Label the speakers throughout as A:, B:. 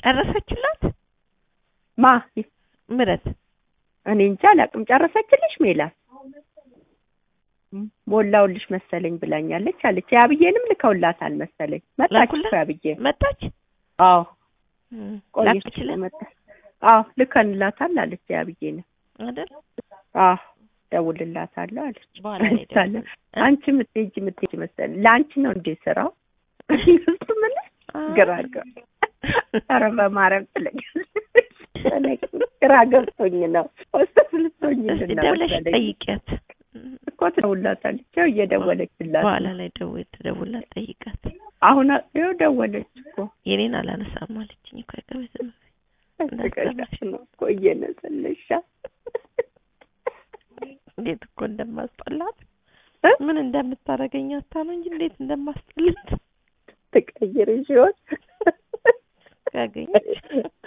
A: ጨረሰችላት
B: ማ
A: ምረት
B: እኔ እንጃ አላቅም ጨረሰችልሽ ሜላት ሞላውልሽ መሰለኝ ብላኛለች አለች ያብዬንም ልከውላታል መሰለኝ መጣች ያብዬ
A: መጣች
B: አዎ
A: ቆየች
B: መጣ አዎ ልከንላታል አለች ያብዬን
A: አይደል
B: አዎ ደውልላታለሁ አለች
A: በኋላ
B: አንቺ ምትሄጂ መሰለኝ ላንቺ ነው እንዴ ስራው እሱ ምን ግራጋ ኧረ በማርያም ትለኛለች ግራ ገብቶኝ ነው ወስተፍልቶኝ እንደና
A: ደውለሽ ጠይቂያት
B: እኮ ደውላታለች ያው እየደወለችላት
A: በኋላ ላይ ደውላት ጠይቃት
B: አሁን ያው ደወለች እኮ
A: የኔን አላነሳም አለችኝ እኮ ከቤተሰብ
B: እንደቀላሽ ነው እኮ እየነሰለሻ
A: እንዴት እኮ እንደማስጠላት ምን እንደምታረገኝ አታኑ እንጂ እንዴት እንደማስጠላት
B: ተቀይረሽ ይሆን
A: ያገኘች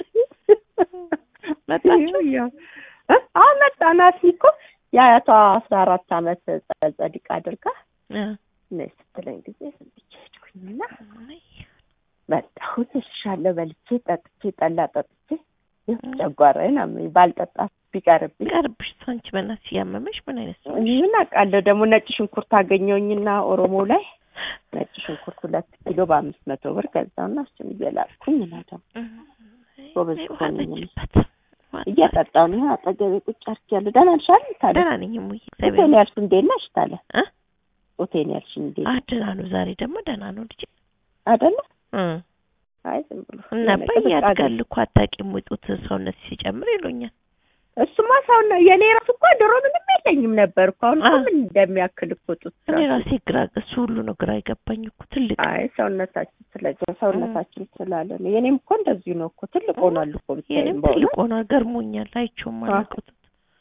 A: መጣችሁ
B: ያው መጣናት እኮ ያያቷ 14 አመት ጸድቅ አድርጋ ነይ ስትለኝ ጊዜ ስንትቼ መጣሁ ተሻለ በልቼ ጠጥቼ ጠላ ጠጥቼ ጨጓራዬን አመኝ ባልጠጣ ቢቀርብሽ
A: ሳንቺ በእናትሽ ያመመሽ ምን አይነት ሰው
B: ምን አውቃለሁ ደግሞ ነጭ ሽንኩርት አገኘሁኝና ኦሮሞ ላይ ነጭ ሽንኩርት 2 ኪሎ በ500 ብር ገዛውና እሱን እየላጥኩኝ ነው ጎበዝ ሆነኝበት እያጠጣሁ ነው አጠገቤ ቁጭ አድርጌያለሁ ደህና ነሽ አይደል ታዲያ
A: ደህና ነኝ ሙይ
B: ሆቴል ያልሽ እንዴት ነሽ ታዲያ ሆቴል ያልሽ እንዴት
A: ደህና ነው ዛሬ ደግሞ ደህና ነው ልጅ
B: አይደለ አይ ዝም ብሎ
A: እና በያድጋል እኮ አታውቂም ውጡት ሰውነት ሲጨምር ይሉኛል
B: እሱማ ሰውና የኔ ራስ እኮ ድሮ ምንም የለኝም ነበር እኮ አሁን ምን እንደሚያክል እኮ ጡት
A: እኔ ራሴ ግራ እሱ ሁሉ ነው ግራ ይገባኝ እኮ ትልቅ
B: አይ ሰውነታችን ስላለ ነው የኔም እኮ እንደዚህ ነው እኮ ትልቅ ሆኗል እኮ
A: የኔም ትልቅ ሆኗል ገርሞኛል አይቼውም አላውቅም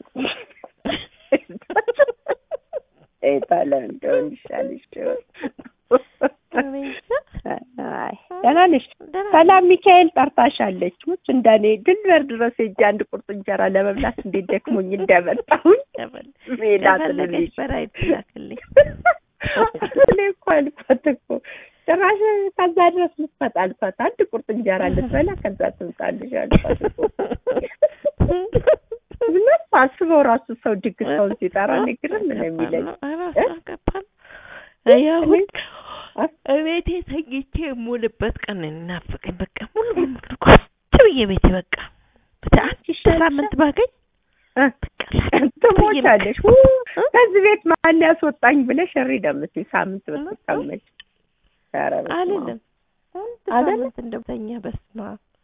B: ታለ እንደው ይሻልሽ ደህና ነሽ ሰላም ሚካኤል ጠርታሻለች ሙች እንደኔ ድንበር ድረስ ሄጄ አንድ ቁርጥ እንጀራ ለመብላት እንዴት ደክሞኝ እንደመጣሁኝ ሜላት ልልሽ
A: በራይ ትላክልኝ
B: እኔ እኮ አልኳት እኮ ጭራሽ ከዛ ድረስ ልትመጣልኳት አንድ ቁርጥ እንጀራ ልትበላ ከዛ ትምጣልሽ አልኳት እኮ ምን አስበው ራሱ ሰው ድግስ ሰው ሲጠራ ንግርም ምን የሚለኝ
A: አያሁን እቤቴ ተኝቼ የምውልበት ቀን እናፍቀኝ በቃ ሙሉ ብዬ ቤቴ በቃ በአንቺ ሳምንት ባገኝ
B: ትሞቻለሽ ከዚህ ቤት ማን ያስወጣኝ ብለሽ እሪ ደምት ሳምንት በተቀመጭ
A: አይደለም አይደለም እንደምተኛ በስማ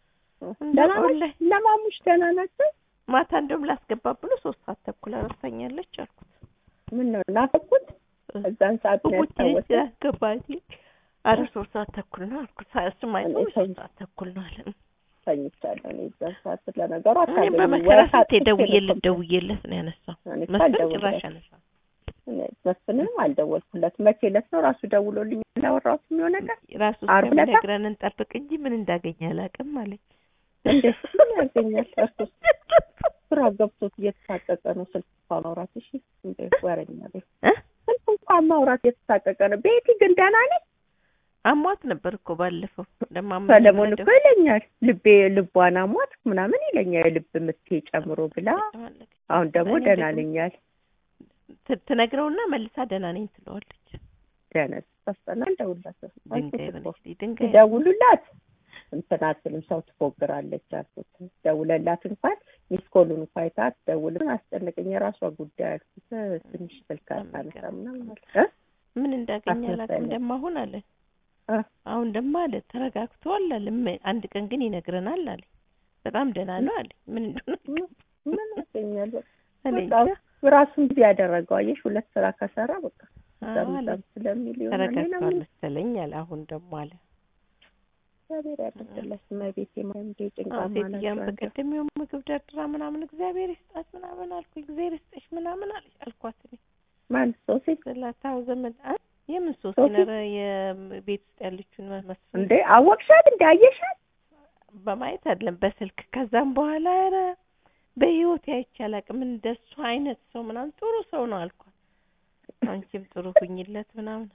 B: ለማሙሽ ደህና ናቸው
A: ማታ እንደውም ላስገባ ብሎ 3 ሰዓት ተኩል አረፈኛለች አልኩት
B: ምን ነው ናፈቁት እዛን ሰዓት ነው
A: ያስገባኝ አረ 3 ሰዓት ተኩል ነው አልኩት ሳይስማኝ 3 ሰዓት ተኩል ነው አለ
B: ተኝቻለሁ እኔ እዛን ሰዓት ለነገሩ
A: እኔ በመከራቴ ደውዬለት ነው ያነሳው መስፈን ጭራሽ አነሳው
B: መስፈንም አልደወልኩለት መቼ ዕለት ነው ራሱ ደውሎልኝ ያወራሁት ነው ነገር
A: ራሱ ስለነገረን እንጠብቅ እንጂ ምን እንዳገኘ አላውቅም አለኝ
B: እንዴት ያገኛል እርሱ ስራ ገብቶት እየተሳቀቀ ነው ስልክ ማውራት እሺ እንዴ ወረኛ ቤት ስልክ ማውራት እየተሳቀቀ ነው ቤቲ ግን ደህና ነች
A: አሟት ነበር እኮ ባለፈው
B: ሰለሞን እኮ ይለኛል ልቧን አሟት ምናምን ይለኛል ልብ ምት ጨምሮ ብላ አሁን ደግሞ ደህና ነኛል
A: ትነግረውና መልሳ ደህና ነኝ ትለዋለች
B: ደህና ተስተናል
A: ድንጋይ
B: ደውሉላት እንትናትንም ሰው ትፎግራለች አልኩት ደውለላት እንኳን ሚስኮሉን ፋይታት ደውልን አስጨነቀኝ የራሷ ጉዳይ አልኩት ትንሽ ስልክ አታነሳምና ማለት
A: ምን እንዳገኘ አላውቅም እንደማሁን አለ አሁን ደግሞ አለ ተረጋግቷል አለ አንድ ቀን ግን ይነግረናል አለ በጣም ደህና ነው አለ ምን እንደሆነ
B: ምን ያገኛል በቃ ራሱን ያደረገው አየሽ ሁለት ስራ ከሰራ በቃ ስለሚል
A: ተረጋግቷል መሰለኝ አለ አሁን ደግሞ አለ
B: እግዚአብሔር ያደርግልሽ ማቤቴ ማንዴ ጭንቃማ ነው
A: ያም በቀደም ምግብ ደርድራ ምናምን እግዚአብሔር ይስጣት ምናምን አልኩ እግዚአብሔር ይስጥሽ ምናምን አልኳት እኔ
B: ማን ሶሲ
A: ስለታው ዘመድ የምን ሶሲ ነረ የቤት ውስጥ ያለችውን መስፈን እንዴ
B: አወቅሻት እንዴ አየሻት
A: በማየት አይደለም በስልክ ከዛም በኋላ ኧረ በህይወት አይቻላቅም እንደሱ አይነት ሰው ምናምን ጥሩ ሰው ነው አልኳት አንቺም ጥሩ ሁኝለት ምናምን አልኳት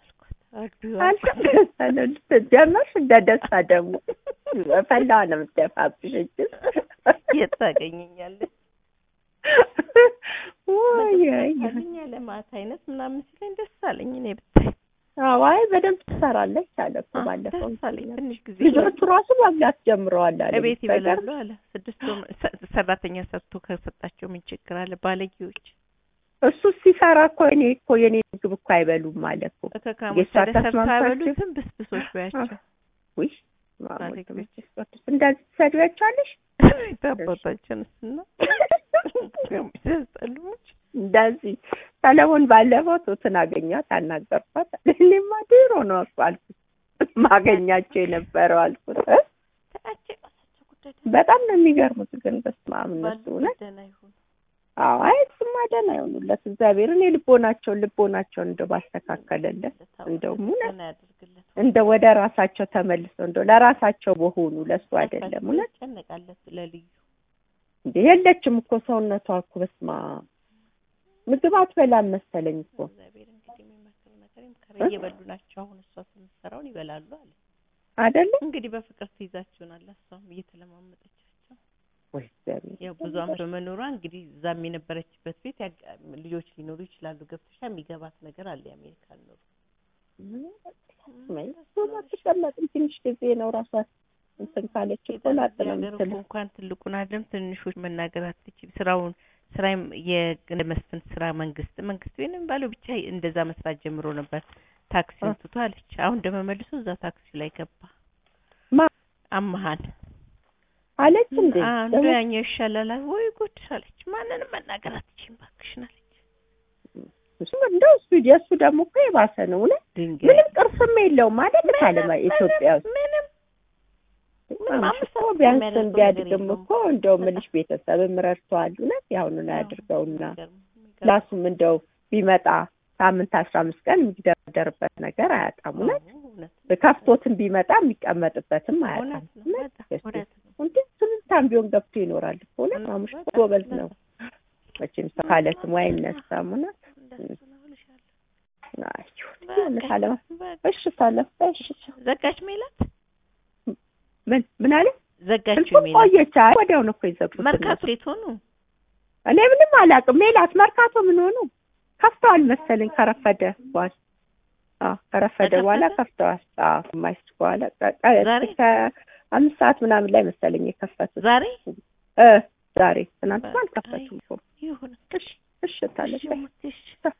B: አንተም ደስታ ነው ጀመርሽ እንደደስታ ደግሞ ፈላዋ ነው የምትደፋብሽ እንጂ
A: የት ታገኘኛለሽ?
B: ወይ
A: ለማታ አይነት ምናምን ሲለኝ ደስ አለኝ። እኔ ብታይ
B: አይ በደንብ ትሰራለች አለ እኮ ባለፈው
A: ደስ አለኝ። ትንሽ ጊዜ
B: ልጆቹ ራሱ መብላት ጀምረዋል አለ።
A: እቤት ይበላሉ አለ። 6 ሰራተኛ ሰርቶ ከሰጣቸው ምን ችግር አለ? ባለጌዎች
B: እሱ ሲሰራ እኮ የኔ ምግብ እኮ አይበሉም ማለት እኮ
A: ከካሙስ ተሰርታበሉትም ብስብሶች ባያቸው
B: ወይ ማሙልቶች እንደዚህ ትሰድቢያቸዋለሽ?
A: ታባታችንስና ከሚሰጠሉች
B: እንደዚህ ሰለሞን ባለፈው ሶትን አገኛት አናገርኳት። እኔማ ድሮ ነው አልኩት ማገኛቸው የነበረው አልኩት። በጣም ነው የሚገርሙት ግን በስመ አብ እነሱ እውነት አይ ስማ ደህና ይሆኑለት እግዚአብሔርን ልቦናቸውን እንደው ባስተካከለለት እንደው እውነት እንደው ወደ ራሳቸው ተመልሰው እንደው ለራሳቸው በሆኑ ለሱ አይደለም እውነት
A: ጨነቃለት ለልዩ
B: እንዴ የለችም እኮ ሰውነቷ እኮ በስመ አብ ምግብ አትበላም መሰለኝ እኮ
A: እግዚአብሔር እንግዲህ የሚመክር ነገርም ከረየ በሉ ናቸው። አሁን እሷ ስንሰራውን ይበላሉ አለ
B: አይደለ
A: እንግዲህ በፍቅር ትይዛቸውናል። እሷም እየተለማመጠቻቸው
B: ወይ እግዚአብሔር
A: ያው ብዙ አመት በመኖሯ እንግዲህ እዛም የነበረችበት ቤት ልጆች ሊኖሩ ይችላሉ። ገብተሻ የሚገባት ነገር አለ። የአሜሪካን ኑሮ
B: ተቀመጥን ትንሽ ጊዜ ነው ራሷ እንትን ካለች እኮ ላጥነው
A: እንኳን ትልቁን አይደለም ትንሾች መናገር አትችል። ስራም የመስፍን ስራ መንግስት ቤንም ባለው ብቻ እንደዛ መስራት ጀምሮ ነበር። ታክሲውን ትቶ አለች። አሁን ደመመልሶ እዛ ታክሲ ላይ ገባ። አማሃን
B: አለች እንዴ
A: አንዱ ያኛው ይሻላል ወይ ጉድ አለች። ማንንም መናገር አትችልም ባክሽን አለች።
B: እንደው የእሱ ደግሞ እኮ የባሰ ነው እውነት ምንም ቅርስም የለውም አይደል ካለማ ኢትዮጵያ ውስጥ ምንም ቢያንስ ቢያድግም እኮ እንደው ምልሽ ቤተሰብም ረድቷል እውነት ያሁኑን ያድርገውና ክላሱም እንደው ቢመጣ ሳምንት 15 ቀን የሚደርደርበት ነገር አያጣም እውነት በካፍቶትም ቢመጣ የሚቀመጥበትም አያጣም እንዴ ስንታም ቢሆን ገብቶ ይኖራል እኮ እውነት ማሙሽ ጎበዝ ነው መቼም ካለስሙ አይነሳም እውነት እሺ
A: ዘጋች ሜላት
B: ምን አለ
A: ዘጋች ሜላት
B: ቆየች ወዲያው ነው እኮ ይዘጉት
A: መርካቶ ቤት ሆኑ
B: እኔ ምንም አላውቅም ሜላት መርካቶ ምን ሆኑ ከፍተዋል መሰለኝ ከረፈደ በኋላ ከፍተዋል ማይስ በኋላ ከ5 ሰዓት ምናምን ላይ መሰለኝ የከፈቱት ዛሬ ትናንት አልከፈቱም ይሁን እሺ ታለች